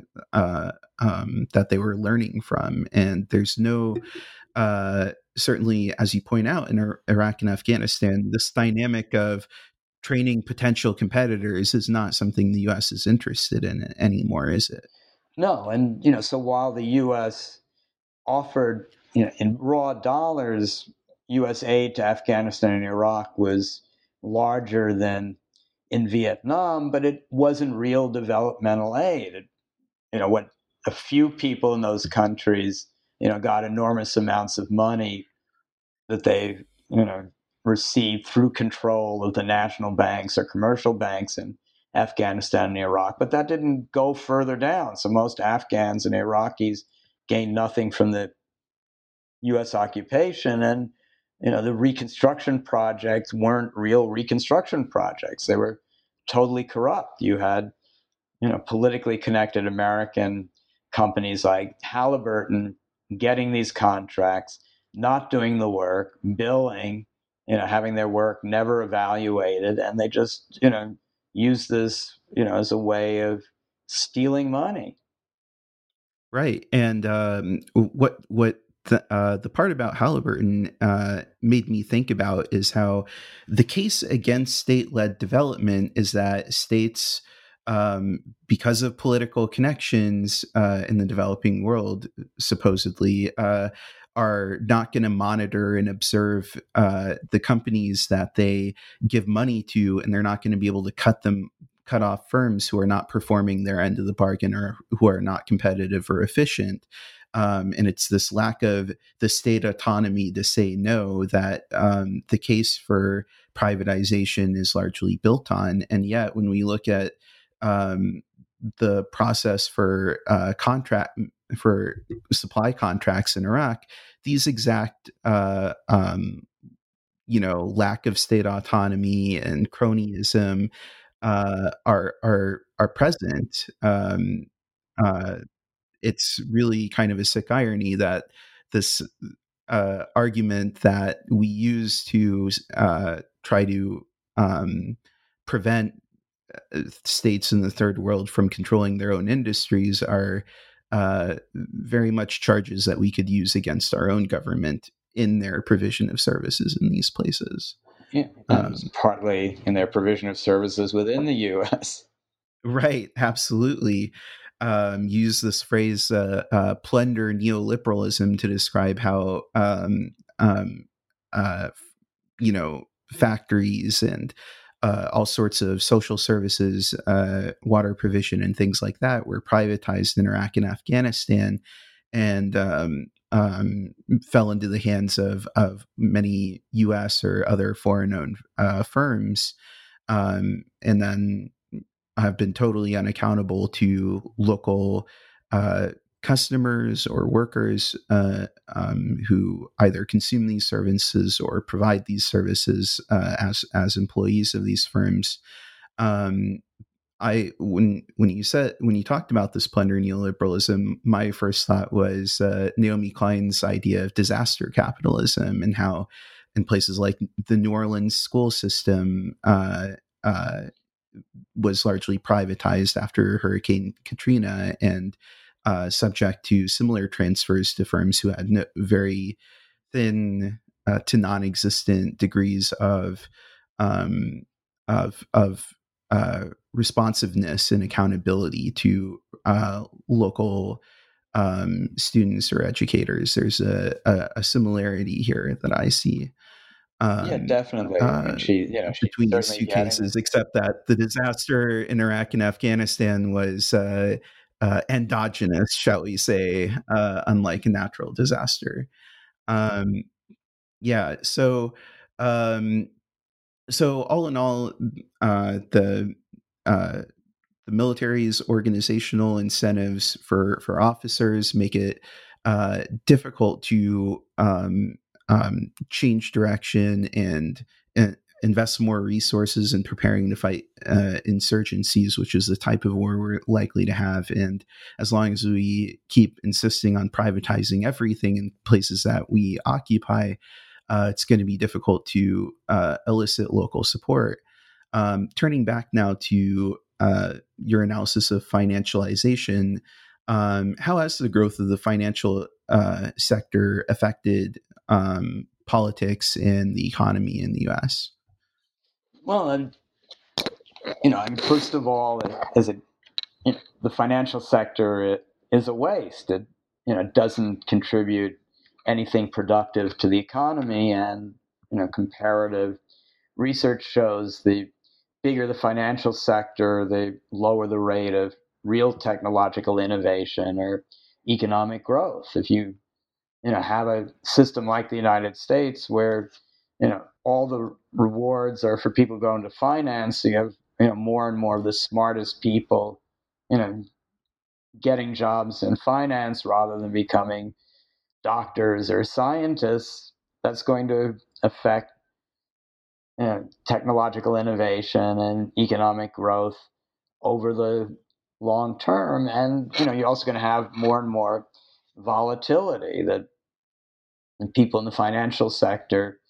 that they were learning from. And there's no certainly, as you point out, in Iraq and Afghanistan, this dynamic of training potential competitors is not something the U.S. is interested in anymore, is it? No. And, so while the U.S. offered, in raw dollars, U.S. aid to Afghanistan and Iraq was larger than in Vietnam, but it wasn't real developmental aid. What a few people in those countries, got enormous amounts of money that they, received through control of the national banks or commercial banks in Afghanistan and Iraq. But that didn't go further down. So most Afghans and Iraqis gained nothing from the U.S. occupation. And, the reconstruction projects weren't real reconstruction projects. They were totally corrupt. You had, politically connected American companies like Halliburton getting these contracts, not doing the work, billing, having their work never evaluated, and they just, use this, as a way of stealing money. Right. And what the part about Halliburton made me think about is how the case against state-led development is that states, because of political connections in the developing world, supposedly, are not going to monitor and observe the companies that they give money to, and they're not going to be able to cut off firms who are not performing their end of the bargain or who are not competitive or efficient. And it's this lack of the state autonomy to say no that the case for privatization is largely built on. And yet, when we look at the process for supply contracts in Iraq, these exact lack of state autonomy and cronyism are present. It's really kind of a sick irony that this argument that we use to try to prevent states in the third world from controlling their own industries are very much charges that we could use against our own government in their provision of services in these places. Yeah, partly in their provision of services within the U.S. Right, absolutely. Use this phrase, plunder neoliberalism, to describe how, factories and all sorts of social services, water provision, and things like that were privatized in Iraq and Afghanistan, and fell into the hands of many U.S. or other foreign-owned firms, and then have been totally unaccountable to local customers or workers who either consume these services or provide these services as employees of these firms. When you talked about this plunder neoliberalism, my first thought was Naomi Klein's idea of disaster capitalism, and how in places like the New Orleans school system was largely privatized after Hurricane Katrina, and subject to similar transfers to firms who had very thin to non-existent degrees of responsiveness and accountability to local students or educators. There's a similarity here that I see. Yeah, definitely. Between these two cases, except that the disaster in Iraq and Afghanistan was endogenous, shall we say, unlike a natural disaster. So all in all, the military's organizational incentives for officers make it difficult to change direction and invest more resources in preparing to fight insurgencies, which is the type of war we're likely to have. And as long as we keep insisting on privatizing everything in places that we occupy, it's going to be difficult to elicit local support. Turning back now to your analysis of financialization, how has the growth of the financial sector affected politics and the economy in the U.S.? Well, first of all, the financial sector is a waste. It doesn't contribute anything productive to the economy, and comparative research shows the bigger the financial sector, the lower the rate of real technological innovation or economic growth. If you have a system like the United States where all the rewards are for people going to finance, you have more and more of the smartest people getting jobs in finance rather than becoming doctors or scientists. That's going to affect technological innovation and economic growth over the long term. And you're also going to have more and more volatility, that people in the financial sector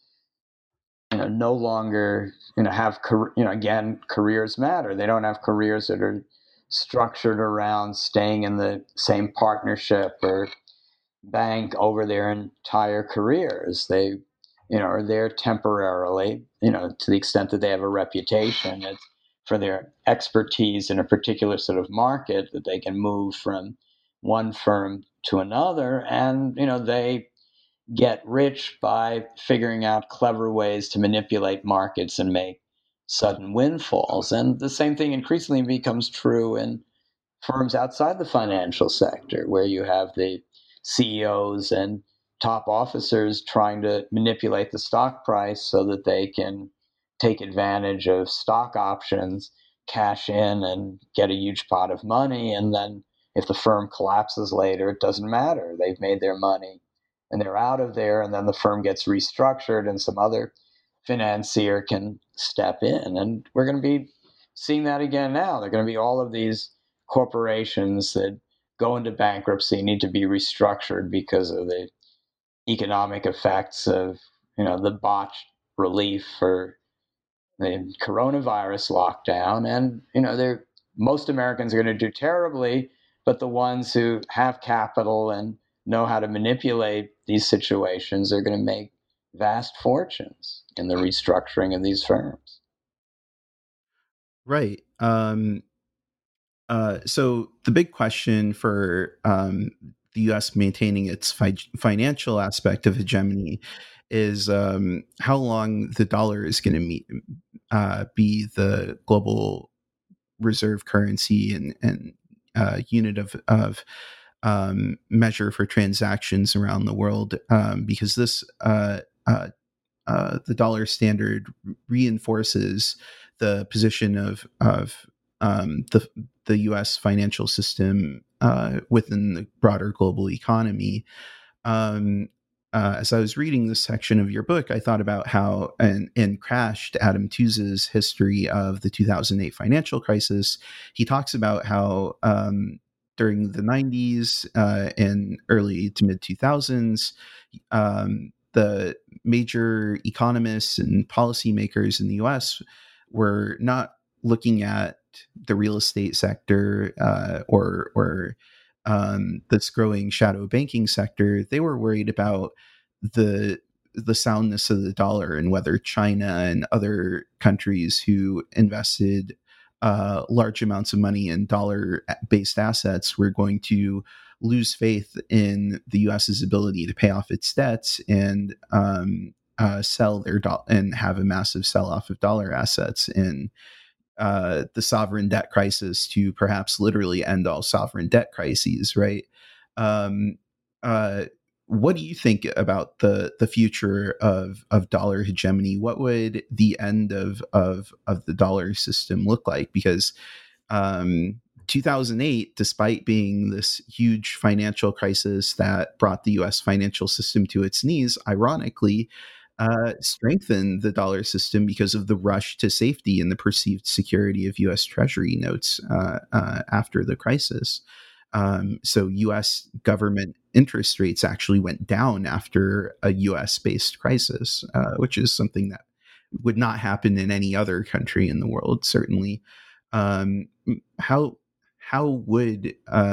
no longer have again, careers matter. They don't have careers that are structured around staying in the same partnership or bank over their entire careers. They are there temporarily, to the extent that they have a reputation. It's for their expertise in a particular sort of market that they can move from one firm to another, and they get rich by figuring out clever ways to manipulate markets and make sudden windfalls. And the same thing increasingly becomes true in firms outside the financial sector, where you have the CEOs and top officers trying to manipulate the stock price so that they can take advantage of stock options, cash in, and get a huge pot of money. And then if the firm collapses later, it doesn't matter. They've made their money and they're out of there. And then the firm gets restructured and some other financier can step in. And we're going to be seeing that again now. There are going to be all of these corporations that go into bankruptcy need to be restructured because of the economic effects of the botched relief for the coronavirus lockdown. And they're most Americans are going to do terribly, but the ones who have capital and know how to manipulate these situations are going to make vast fortunes in the restructuring of these firms. Right. So the big question for the U.S. maintaining its financial aspect of hegemony is how long the dollar is going to be the global reserve currency and unit of measure for transactions around the world, because this the dollar standard reinforces the position of the U.S. financial system within the broader global economy. As I was reading this section of your book, I thought about how, and Crashed, Adam Tooze's history of the 2008 financial crisis. He talks about how during the 90s and early to mid 2000s, the major economists and policymakers in the US were not looking at the real estate sector or this growing shadow banking sector. They were worried about the soundness of the dollar and whether China and other countries who invested large amounts of money in dollar-based assets were going to lose faith in the U.S.'s ability to pay off its debts and sell their and have a massive sell-off of dollar assets, and the sovereign debt crisis to perhaps literally end all sovereign debt crises, right? Um, what do you think about the future of dollar hegemony? What would the end of the dollar system look like? Because 2008, despite being this huge financial crisis that brought the U.S. financial system to its knees, ironically, strengthened the dollar system because of the rush to safety and the perceived security of U.S. Treasury notes after the crisis. So U.S. government interest rates actually went down after a U.S.-based crisis, which is something that would not happen in any other country in the world, certainly. How would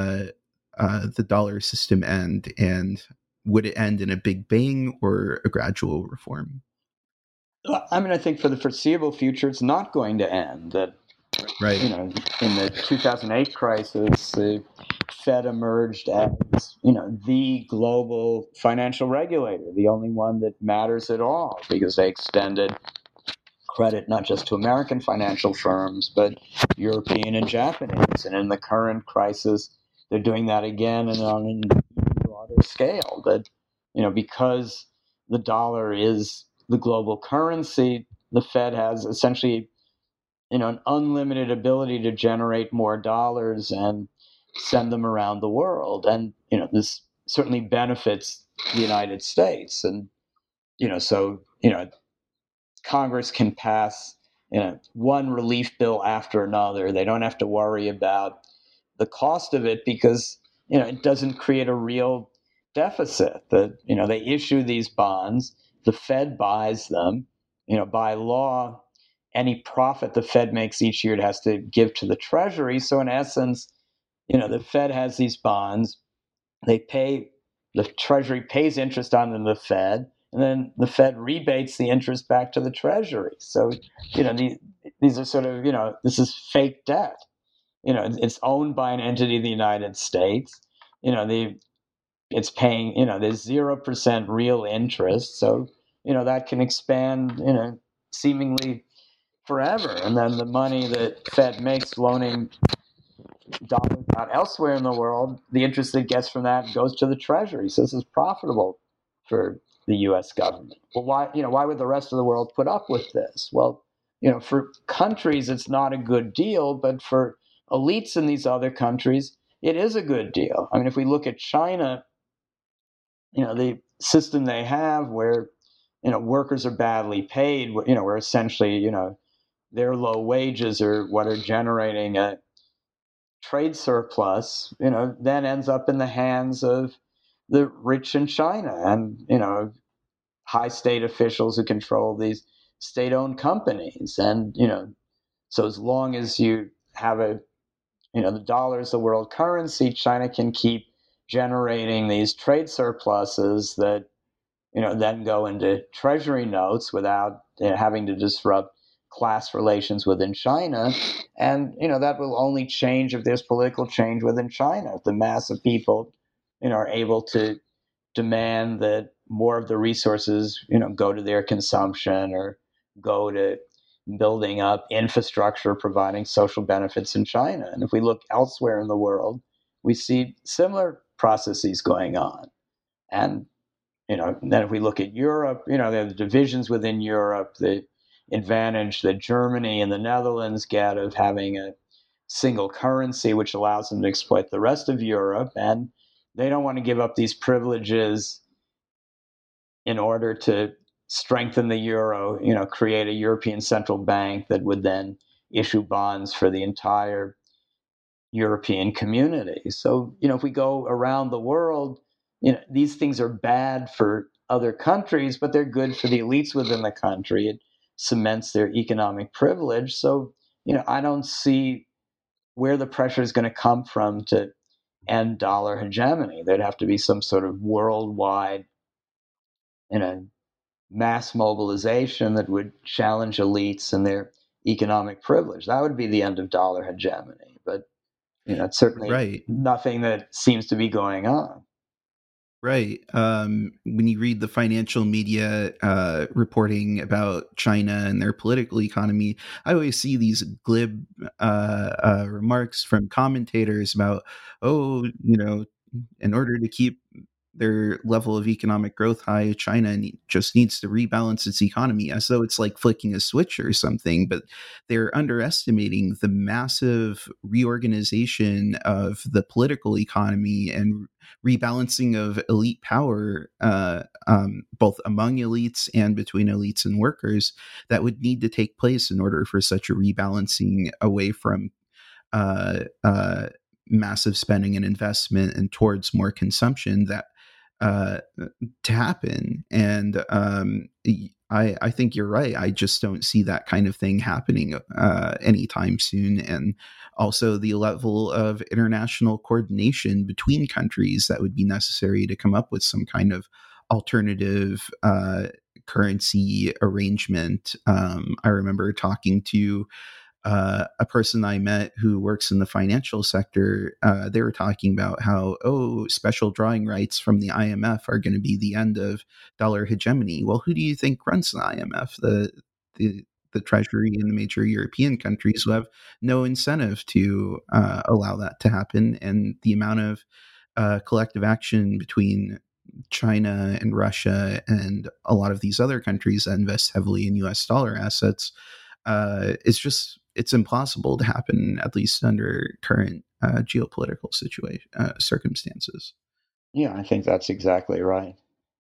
the dollar system end, and would it end in a big bang or a gradual reform? I mean, I think for the foreseeable future, it's not going to end. That Right. in the 2008 crisis, the Fed emerged as the global financial regulator, the only one that matters at all, because they extended credit not just to American financial firms, but European and Japanese. And in the current crisis, they're doing that again and on an even broader scale. That, because the dollar is the global currency, the Fed has essentially, an unlimited ability to generate more dollars and send them around the world. And, this certainly benefits the United States. And, so, Congress can pass one relief bill after another. They don't have to worry about the cost of it because it doesn't create a real deficit. They issue these bonds, the Fed buys them. By law, any profit the Fed makes each year it has to give to the Treasury. So in essence, the Fed has these bonds. The Treasury pays interest on them to the Fed, and then the Fed rebates the interest back to the Treasury. So, these are sort of, this is fake debt. It's owned by an entity of the United States. The it's paying, there's 0% real interest. So, that can expand, seemingly forever. And then the money that Fed makes loaning dollars out elsewhere in the world, the interest it gets from that goes to the Treasury. So this is profitable for the U.S. government. Well, why would the rest of the world put up with this? Well, for countries, it's not a good deal, but for elites in these other countries, it is a good deal. I mean, if we look at China, the system they have where, workers are badly paid, where essentially, their low wages are what are generating a trade surplus, then ends up in the hands of the rich in China and, high state officials who control these state-owned companies. And, so as long as you have the dollar is the world currency, China can keep generating these trade surpluses that, then go into treasury notes without having to disrupt class relations within China. And, that will only change if there's political change within China. If the mass of people, are able to demand that more of the resources, go to their consumption or go to building up infrastructure, providing social benefits in China. And if we look elsewhere in the world, we see similar processes going on. And then if we look at Europe, there are the divisions within Europe, the advantage that Germany and the Netherlands get of having a single currency, which allows them to exploit the rest of Europe. And they don't want to give up these privileges in order to strengthen the euro, create a European central bank that would then issue bonds for the entire European community. So, if we go around the world, these things are bad for other countries, but they're good for the elites within the country. It cements their economic privilege. So, I don't see where the pressure is going to come from to end dollar hegemony. There'd have to be some sort of worldwide, mass mobilization that would challenge elites and their economic privilege. That would be the end of dollar hegemony. But, it's certainly nothing that seems to be going on. Right. When you read the financial media reporting about China and their political economy, I always see these glib remarks from commentators about, in order to keep their level of economic growth high, China just needs to rebalance its economy, as though it's like flicking a switch or something. But they're underestimating the massive reorganization of the political economy and rebalancing of elite power, both among elites and between elites and workers, that would need to take place in order for such a rebalancing away from massive spending and investment and towards more consumption to happen. And I think you're right. I just don't see that kind of thing happening anytime soon. And also the level of international coordination between countries that would be necessary to come up with some kind of alternative currency arrangement. I remember talking to a person I met who works in the financial sector. They were talking about how, special drawing rights from the IMF are going to be the end of dollar hegemony. Well, who do you think runs the IMF? The Treasury in the major European countries who have no incentive to allow that to happen. And the amount of collective action between China and Russia and a lot of these other countries that invest heavily in US dollar assets, it's impossible to happen, at least under current geopolitical circumstances. Yeah, I think that's exactly right.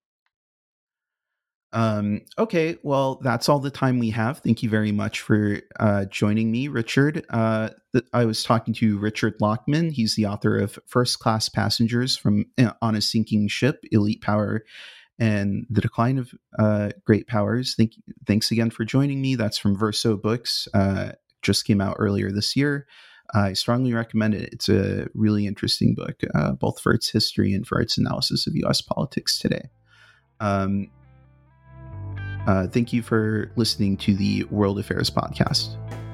Okay, well, that's all the time we have. Thank you very much for joining me, Richard. I was talking to Richard Lockman. He's the author of First Class Passengers on a Sinking Ship, Elite Power and the Decline of Great Powers. Thanks again for joining me. That's from Verso Books. Just came out earlier this year. I strongly recommend it. It's a really interesting book, both for its history and for its analysis of U.S. politics today. Thank you for listening to the World Affairs Podcast.